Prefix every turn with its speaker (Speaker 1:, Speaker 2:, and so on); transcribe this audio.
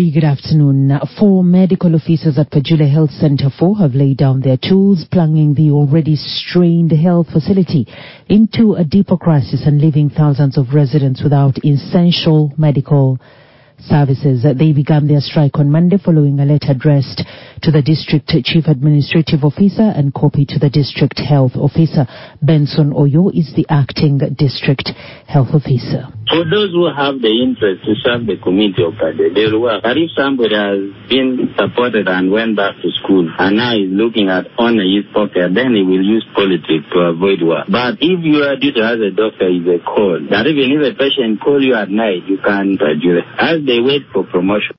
Speaker 1: Very good afternoon. 4 medical officers at Pajula Health Center 4 have laid down their tools, plunging the already strained health facility into a deeper crisis and leaving thousands of residents without essential medical services. They began their strike on Monday following a letter addressed to the district chief administrative officer and copied to the district health officer. Benson Oyo is the acting district health officer.
Speaker 2: For those who have the interest to serve the community of Pade, they will work. But if somebody has been supported and went back to school and now is looking at honor his pocket, then he will use politics to avoid work. But if your duty as a doctor is a call, that even if a patient call you at night, you can do it. As they wait for promotion.